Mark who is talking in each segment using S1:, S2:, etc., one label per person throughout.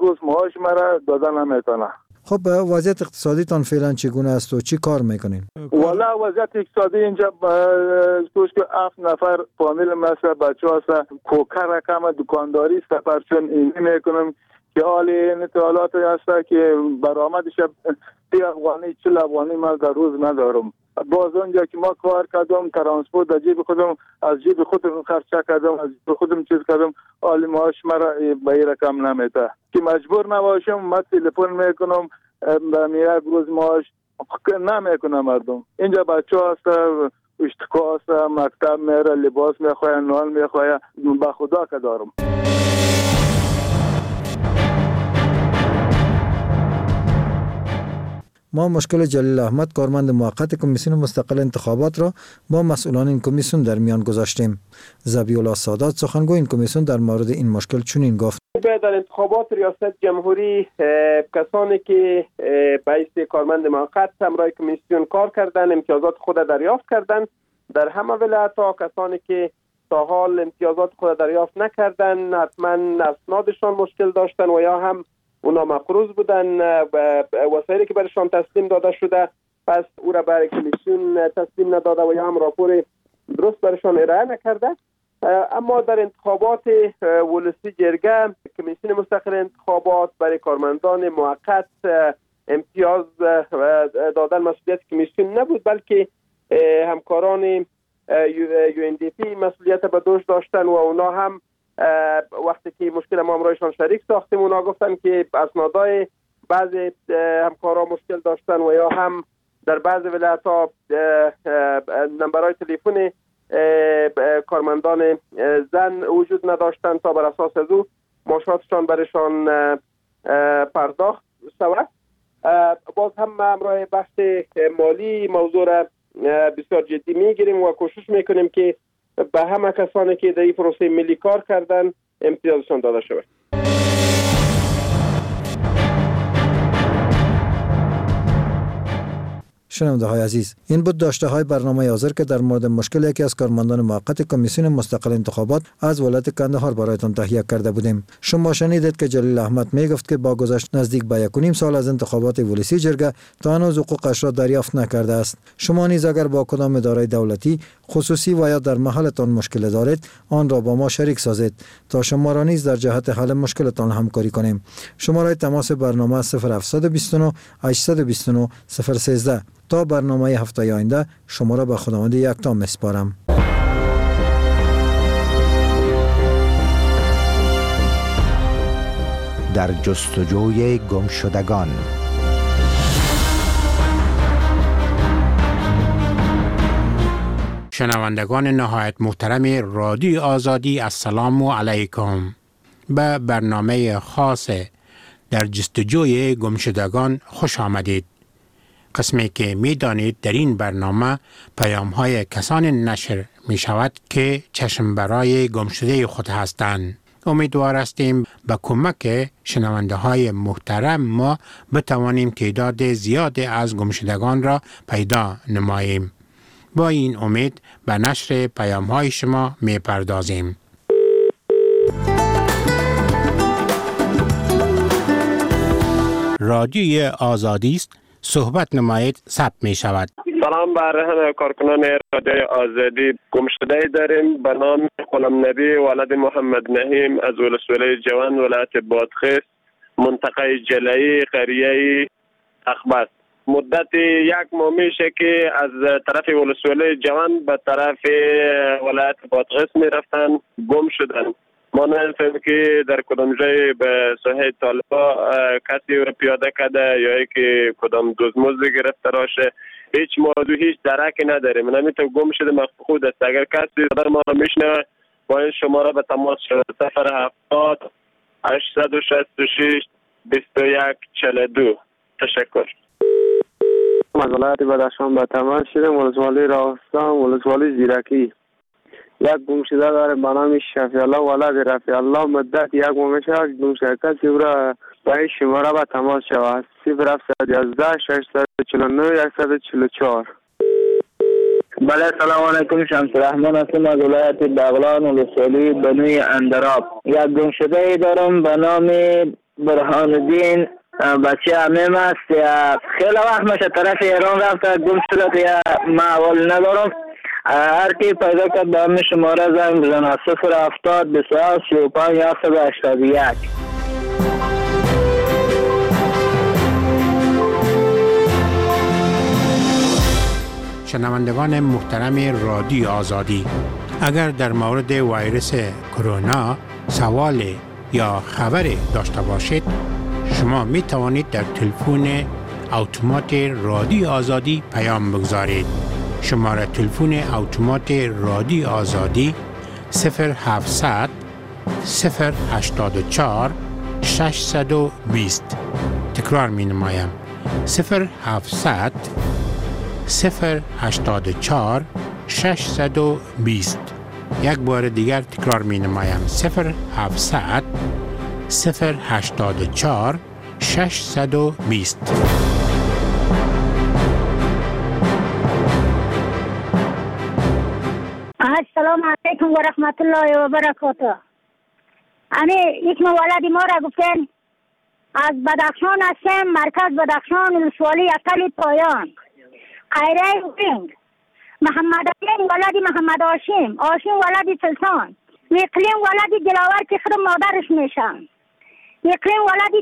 S1: روز معاش مرا دادن نمیتونه.
S2: خب وضعیت اقتصادیتان فعلا چگونه است و چی کار میکنین؟
S1: والا وضعیت اقتصادی اینجا توش که 7 نفر فامیل مثل بچه هست، کوکر رقم دکانداری سفر چون اینی میکنم که حال این حالات هست که برآمدش 30 افغانی 40 افغانی ما در روز ندارم. باز اونجا که ما کار کردم ترانسپورت در جیب خودم از جیب خودم خرچه کردم از جیب خودم چیز کردم حال معاش مرا به این رقم نمیده که مجبور نباشم ما تلفن میکنم به یک روز معاش نمیکنم. مردم اینجا بچه هست اشتکا هست مکتب میره لباس میخواه نان میخواه به خدا که دارم.
S2: ما مشکل جلیل احمد کارمند موقت کمیسیون مستقل انتخابات را با مسئولان این کمیسیون در میان گذاشتیم. ذبیح الله سادات سخنگوی این کمیسیون در مورد این مشکل چنین گفت:
S3: در انتخابات ریاست جمهوری کسانی که به کارمند موقت همراه کمیسیون کار کردن امتیازات خود دریافت کردن. در همه ولایت‌ها کسانی که تا حال امتیازات خود دریافت نکردن حتما اسنادشان مشکل داشتن و یا هم اونا مقروض بودن وسایلی که برشان تسلیم داده شده پس او را برای کمیسیون تسلیم نداده و یا هم راپور درست برشان ارائه نکرده. اما در انتخابات ولسی جرگه کمیسیون مستقل انتخابات برای کارمندان موقت امتیاز دادن مسئولیت کمیسیون نبود، بلکه همکاران UNDP مسئولیت به دوش داشتن و اونا هم وقتی که مشکل ما همراهشان شریک ساختیم اونا گفتن که اسنادای بعضی همکارا مشکل داشتن و یا هم در بعض ولایت‌ها نمبرهای تلفن کارمندان زن وجود نداشتن تا بر اساس از او معاشاتشان برشان پرداخت شود. باز هم همراه بحث مالی موضوع را بسیار جدی میگیریم و کوشش میکنیم که به همه کسانی که در این پروسه ملی کار کردن امتیازشان داده شود.
S2: شنونده های عزیز، این بود داشته های برنامه حاضر که در مورد مشکل یکی از کارمندان موقت کمیسیون مستقل انتخابات از ولایت کندهار برایتان تهیه کرده بودیم. شما شنیدید که جلیل احمد می گفت که با گذشت نزدیک به 1.5 سال از انتخابات ولسی جرگه تا هنوز حقوقش را دریافت نکرده است. شما نیز اگر با کدام اداره دولتی خصوصی و یا در محلتان مشکل دارید آن را با ما شریک سازید تا شما را نیز در جهت حل مشکلتان همکاری کنیم. شماره تماس برنامه 0729 829 013. تا برنامه هفته آینده شما را به خداوند یکتا میسپارم.
S4: در جستجوی گمشدگان.
S5: شنوندگان نهایت محترم رادیو آزادی السلام علیکم. به برنامه خاص در جستجوی گمشدگان خوش آمدید. قسمی که می دانید در این برنامه پیام های کسان نشر می شود که چشم برای گمشده خود هستند. امیدوار هستیم به کمک شنونده های محترم ما بتوانیم تعداد زیاد از گمشدگان را پیدا نماییم. با این امید به نشر پیام های شما می پردازیم. رادیوی آزادی است. صحبت نمایید ثبت می شود.
S3: سلام بر همه کارکنان رادیوی آزادی. گمشده داریم به نام غلام نبی ولد محمد نهیم از ولسوالی جوان ولایت بادغیس منطقه جلایی قریه اخبات. مدت 1 ماه میشه که از طرف ولسوالی جوان به طرف ولایت بادغیس می رفتن گم شدن. ما نمی‌فهمیم که در کدام جای به ساحه طالبا کسی رو پیاده کرده یا ای که کدام دزدمزد گرفته راشه. هیچ موضوع هیچ درکی نداریم. من میتونم گم شده مفقود است. اگر کسی در ما رو میشنوه با این شماره به تماس شود 070 866 21 42. تشکر.
S6: از ولایت بدخشان به تماس شدم. ولسوالی راستان ولسوالی زیرکی. یک گمشده داره به نام شفیع الله ولد رفیع الله. مدت 1 ماه میشه گمشده کسی او را به این شماره به تماس شود 0711 649 144.
S7: بله سلام علیکم. شمس رحمان هستم از ولایت بغلان ولسوالی بنوی اندراب. یک گمشده دارم به نام برهان الدین بچه عمیم است. خیلی وقت میشه طرف ایران رفته گم شده یا ما اول ندارم. هر کی پیدا کرد به همین شماره زنگ بزنه 070 27 35 81.
S5: شنوندگان محترم رادیو آزادی، اگر در مورد ویروس کرونا سوال یا خبر داشته باشید، شما می توانید در تلفن اتومات رادیو آزادی پیام بگذارید. شماره تلفن اتومات رادیو آزادی 0700 084 620. تکرار می نمایم 0700 084 620. یک بار دیگر تکرار می نمایم 0700 084 620.
S8: السلام علیکم و رحمت الله و برکاته. یک مولدی ما را گفتن از بدخشان هستم، مرکز بدخشان، ولسوالی اقل پایان، خیره وینگ. محمد امین ولدی محمد هاشم، هاشم ولدی سلطان، اقلیم ولدی دلاور که خود مادرش میشم، اقلیم ولدی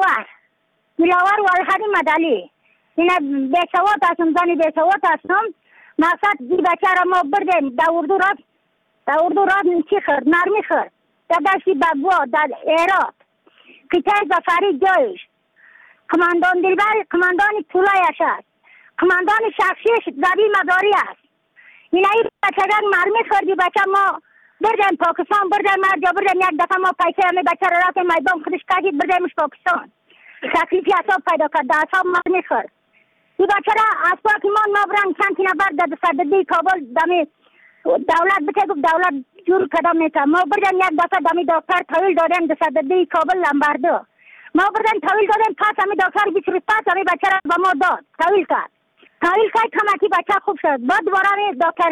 S8: دلاور ولدی مدلی. این بیسوات هستم، زنی بیسوات هستم. مقصد دی بچه را ما بردیم در اردو راد چی خرد؟ نرمی خرد در دشتی بگوا در ایراد قطعه زفری جایش. کماندان دلبر کماندان طولایش است، کماندان شخصیش زبی مداری است. این ای بچه را مرمی خردی بچه ما بردیم پاکستان، بردیم مرجا، بردیم یک دفعه ما پیسه همی بچه را رفتیم میدان خودش کشید بردیمش پاکستان. تکلیفی اصاب پیدا کرد، در اصاب مرمی خرد. این بچه را از پاکیمان ما برن چند نفر در صددی کابل دمی دولت بچه گفت دولت جور کدام میتن. ما بردن یک دفعه دمی دکتر طویل دادن در صددی کابل لنبردو. ما بردن طویل دادن پس همی دکتر 20 روز پس همی بچه را با ما داد. طویل کرد کمکی بچه خوب شد. بعد دوباره دکتر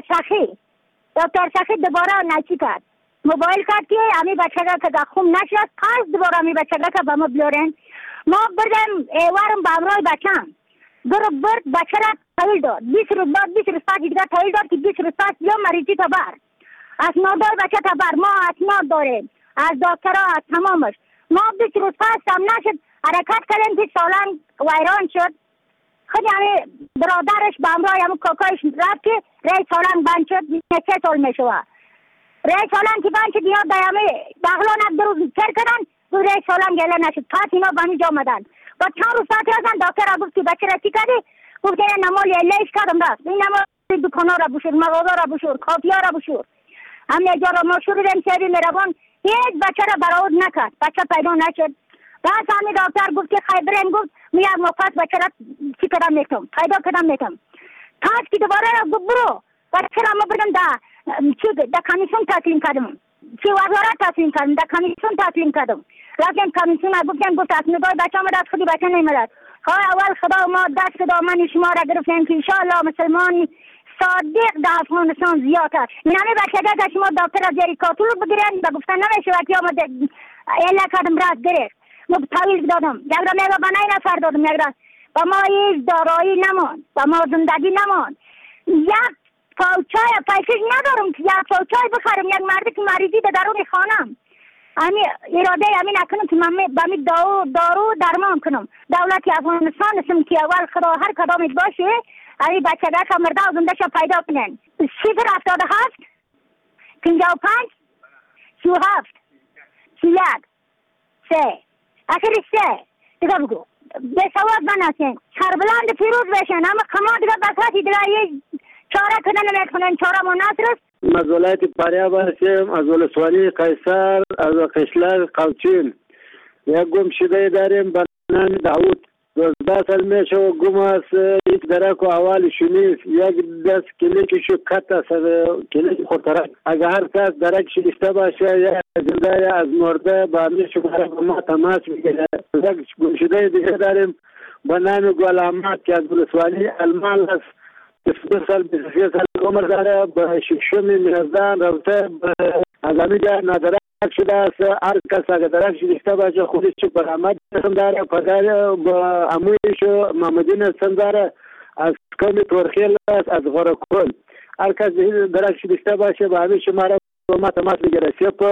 S8: شخی دوباره نچی کرد. موبایل کرد که همی بچه را که خوب نشد پس دوباره همی بچه را که با ما بلورن. ما بردن ایوارم با امرای بچم گروه برد بچه را طویل داد. 20 روز بعد 20 روز پس دیگر طویل داد که 20 روز پس یا مریضی تبر اسناد بچه تبر. ما اسناد داریم از دکترها از تمامش. ما 20 روز پس هم نشد حرکت کردیم که سالان ویران شد. خود همه برادرش با امرای همون کاکایش رفت که رای سالان بند شد. 3 سال می شود رای سالان که بند شد. اینا در همه بغلان یک دو روز چر کردن تو رای سالان گله نشد. پس اینا با همی جا آمدن. با چند روز ساعت رفتن دکتر را گفت که بچه را چی کردی؟ گفت که نمال لیش کردم رفت. این نمال دکانا را بشور، مغازه را بشور، کافیا را بشور. همه جا را مشهور دیم شهری میروان. هیچ بچه را برآورد نکرد، بچه پیدا نشد. بعد همه دکتر گفت که خیبرم گفت یک مفت بچه را چی کردم میتونم پیدا کردم میتونم. پس که دوباره گفت برو بچه را ما بردم در کمیسیون تسلیم کردم. چی وزارت تسلیم کردم، در کمیسیون تسلیم کردم. رفتم کمیسیون گفت اسنادای بچه آمد از خودی بچه نمیداد. اول خدا ما دست دامن شما را گرفتیم که انشاءالله مسلمان صادق در افغانستان زیاد است. این همه بچه که شما دکتر از زیر کاتول بگیرن و گفتن نمیشه وقتی آمد اله کردم رد گرفت. ما طویل دادم یک را میگه با 9 نفر دادم. یک را با ما هیچ دارایی نمان، با ما زندگی نمان. یک پاوچای پیسش ندارم که یک پاوچای بخرم. یک مردی که مریضی در درون خانم اراده همین نکنم که من بامی دارو درمان کنم. دولت افغانستان هستم که اول خدا هر کدامت باشه همین بچه که مرده و زنده شا پیدا کنن. 077 55 37 31 3 آخری 3 دیگه بگو به سواد بناسین سربلند پیروز بشن. اما کما دیگه بساتی دیگه چاره کنن نمیکنن. چاره مناصر است.
S6: از ولایت فاریاب هستم، از ولسوالی قیصر، از قشلر قوچین. یک گم شده داریم به نام داود. 12 سال میشه و گم است. یک درک و اول شنیست. یک دست کلیکشو کت است، کلیک خورترک. اگر هر کس درک شنیسته باشه یا زنده یا از مرده با همین شماره با ما تماس میگیره. یک گم شده دیگه داریم به نام گل احمد که از ولسوالی المال است. 22 سال 23 سال عمر داره. به ششم میزدن رفته از همینجا نادره
S9: شده است. هر کس اگر درک ریخته باشه خودش بر احمد اسم داره، پدر با عمویش محمدین اسم داره، از قوم تورخیل است، از غرکل. هر کس درک ریخته باشه به همین شماره ما تماس بگیره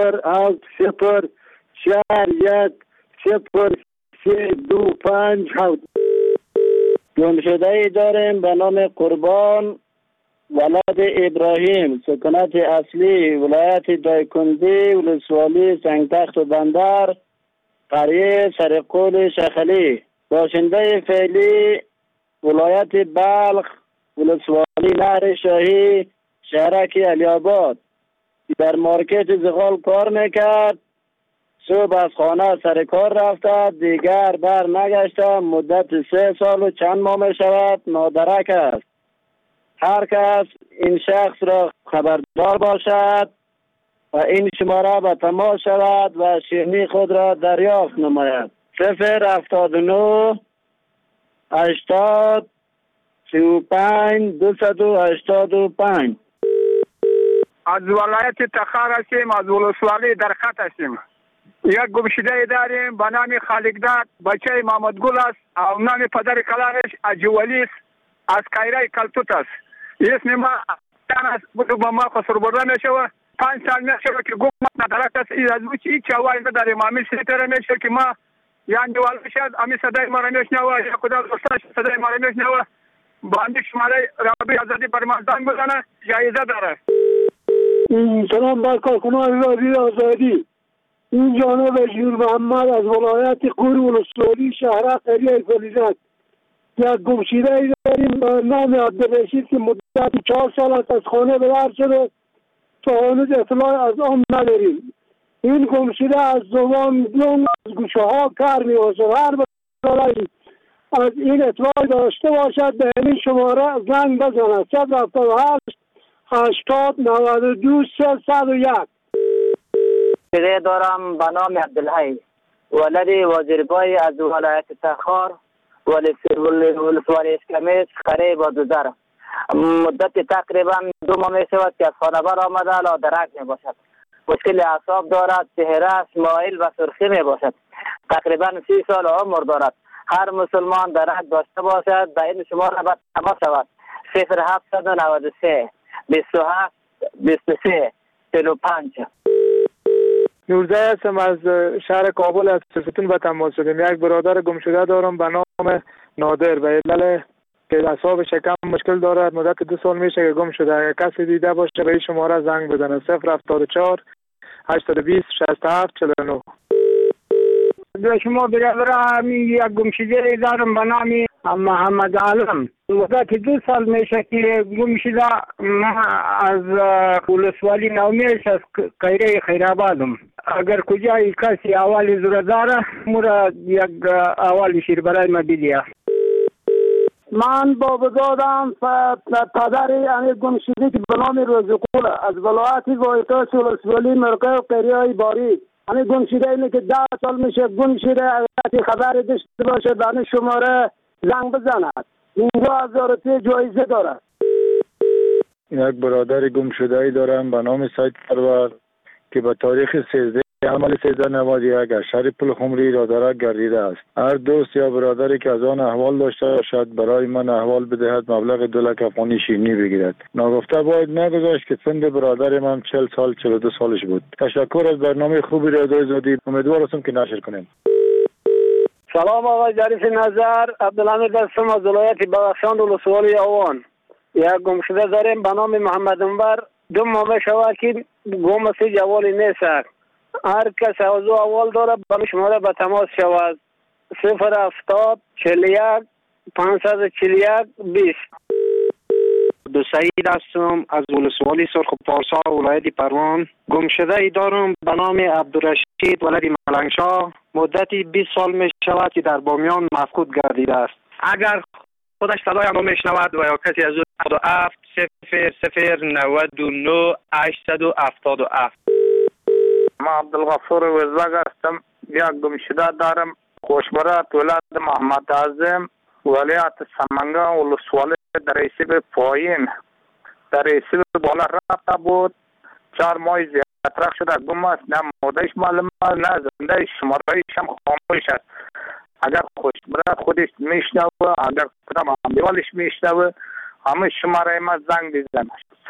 S9: 0-7-0-4-1-0-3-2-5-7. گمشده ای داریم به نام قربان ولد ابراهیم، سکونت اصلی ولایت دایکنزی، ولسوالی سنگتخت و بندر، قریه سرقول شخلی. باشنده فعلی ولایت بلخ، ولسوالی نهر شاهی، شهرک علی‌آباد. در مارکت زغال کار میکرد. صبح از خانه سر کار رفته، دیگر بر نگشته. مدت 3 سال و چند ماه می شود نادرک است. هر کس این شخص را خبردار باشد و این شماره به تماس شود و شیرینی خود را دریافت نماید. 079 80 35 285.
S10: از ولایت تخار هستیم، از ولسوالی در خط هستیم. یک گمشده داریم به نام خالقداد، بچه محمد گل است و نام پدر کلانش اجولی است، از کایره کلتوت است. اسم ما بودو با ما خسر برده می شود. 5 سال می شود که گم ندارد است. از هیچ چاوایی نداریم. امی سیتره می شود که ما یعنی والده شد امی صدای ما را می شنوه، یا خدا دوستاش صدای ما را می شنوه. با امی شماره رابی آزادی بر ما زنگ بزنه، جایزه داره.
S9: سلام بر کارکنان رادیو آزادی. این جانب جور محمد از ولایت قور ولسوالی شهر قریه فلیزت. یک گمشده ای داریم به نام عبدالرشید که مدت 4 سال است از خانه به در شده، تا هنوز اطلاع از آن نداریم. این گمشده از زبان دون از گوشه ها کار می باشد. هر بسیاری از این اطلاع داشته باشد به این شماره زنگ بزند. 078 80 92 301.
S7: گمشده دارم به نام عبدالحی ولد وزیربای از ولایت تخار، ولسوالی اسکمیس، قریه بادوزر. مدت تقریبا 2 ماه می شود که از خانه بر آمده، لادرک می باشد. مشکل اعصاب دارد، چهرهش مایل و سرخی می باشد. تقریبا 30 سال عمر دارد. هر مسلمان درک داشته باشد به این شماره باید تماس شود. 0793 27 23 45.
S1: نورزه هستم از شهر کابل، از ستون به تماس شدیم. یک برادر گمشده دارم به نام نادر به علت که اعصاب شکم مشکل دارد. مدت 2 سال میشه که گم شده. اگر کسی دیده باشه به این شماره زنگ بزنه 074 820 67 49.
S10: به شما برادر یک گمشده دارم به نام محمد عالم. مدت 2 سال میشه که گم شده. من از ولسوالی نومیش از قیره خیرآبادم. اگر کجای کسی اوالی زوره داره مورا یک اوالی شیر برای ما بیدیه.
S9: من بابا دادم پدر این گمشده که به نام روزقول از ولایت وایتاس ولسوالی مرقه قریه باری. همین گمشده اینه که 10 سال میشه گم شده. اگر خبر داشته باشه به شماره زنگ بزند. 15000 جایزه دارد.
S1: یک برادر گمشده ای دارم به نام سید سرور که به تاریخ 13 عمل 1391 از شهر پلخمری رادارک گردیده است. هر دوست یا برادری که از آن احوال داشته باشد برای من احوال بدهد، مبلغ 2 لک افغانی شیرینی بگیرد. ناگفته باید نگذاشت که سن برادر من 40 سال 42 سالش بود. تشکر از برنامه خوبی رادیو آزادی. امیدوار هستم که نشر کنیم.
S3: سلام آقای ظریف نظر، عبدالحمید هستم از ولایت بدخشان ولسوالی آوان. یک گمشده داریم به نام محمد انور. 2 ماه میشود که گم است، جوالی نیست. هر کس از او اول داره به شماره به تماس شود 070 41 541 20.
S11: سعید هستم از ولسوالی سرخ پارسا ولایت پروان. گمشده ای دارم به نام عبدالرشید ولد ملنگشاه. مدتی 20 سال می شود که در بامیان مفقود گردیده است. اگر خودش صدای ما میشنود و یا کسی از او 7 00 99 877.
S10: ما عبدالغفور وزبگ هستم. یک گمشده دارم خوشبرات ولد محمد اعظم ولایت سمنگان ولسوالی در ریسیب پایین در ریسیب بالا رفته بود. 4 ماه زیاد
S1: مطرح شده گم است، نه مادهش معلوم است، نه زنده شمارهایش هم خاموش است. اگر خوشبرد خودش میشنوه، اگر کدام امیوالش میشنوه، همه شماره ما زنگ بزن.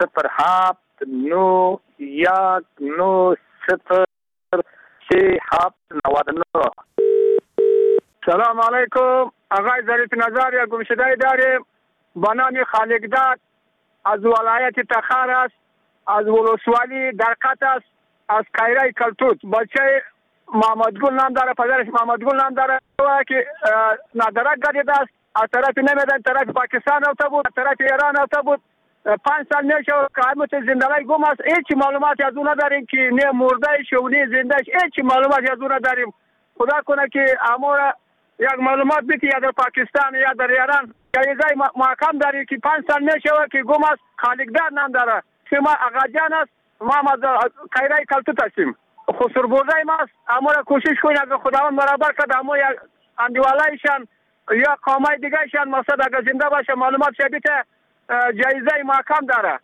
S1: 0791903799.
S10: سلام علیکم. آقای ظریف نظر، یک گمشده داریم به نام خالقداد از ولایت تخار است، از ولسوالی درقت است، از کایره کلتوت. بچه محمد گل نام داره، پدرش محمد گل نام داره که نادرک گردیده است. از طرف نمیدن، طرف پاکستان رفته بود، طرف ایران رفته بود. 5 سال میشه که همت زندگی گم است. هیچ معلوماتی از اون نداریم که نه مردهش و نه زندهش. هیچ معلوماتی از اون نداریم. خدا کنه که امور یک معلومات بیتی یا در پاکستان یا در ایران جایزه محکم داری که 5 سال میشه که گم است. خالقداد نام داره. شما آقا جان است، ما از کایره کلتوت هستیم. خسر برده ما است. امور کوشش کنید اگر خداوند برابر کرد امور یک اندیوالایشان یا قومای دیگه ایشان مقصد اگر زنده باشه معلومات شبیه جایزه محکم داره.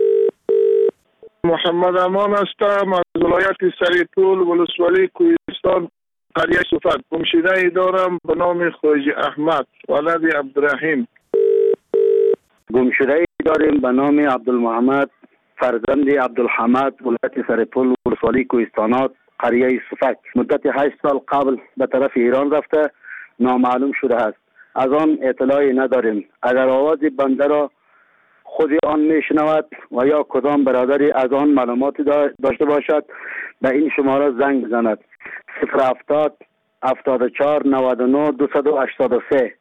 S1: محمد امان هستم از ولایت سریپول ولسوالی کوهستان قریه صفت. گمشده دارم به نام خواجه احمد ولد عبدالرحیم.
S9: گمشده داریم به نام عبدالمحمد فرزند عبدالحمد ولایت سریپول ولسوالی کوهستانات قریه صفت. مدت 8 سال قبل به طرف ایران رفته، نامعلوم شده است. از آن اطلاعی نداریم. اگر آواز بنده را خود آن میشنود و یا کدام برادری از آن معلوماتی داشته باشد به این شماره زنگ بزند. 070 74 99 283.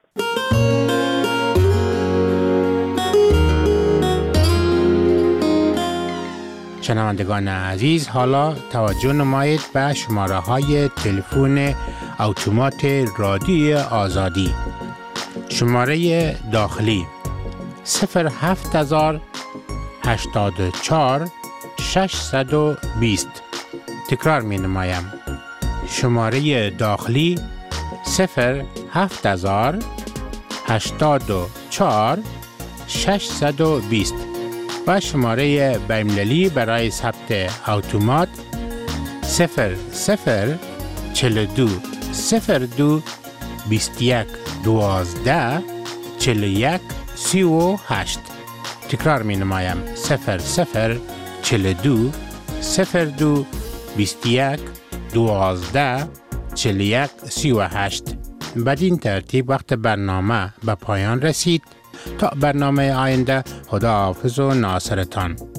S5: شنوندگان عزیز، حالا توجه نمایید به شماره های تلفن اتومات رادیوی آزادی. شماره داخلی 07084 620. تکرار می نمایم. شماره داخلی 07084 620 و شماره بین‌المللی برای ثبت اتومات 0042 02 21 12 41 38. تکرار می نمایم. 0042 02 21 12 41 38. بدین ترتیب وقت برنامه به پایان رسید. تا برنامه آینده، خدا حافظ و ناصرتان.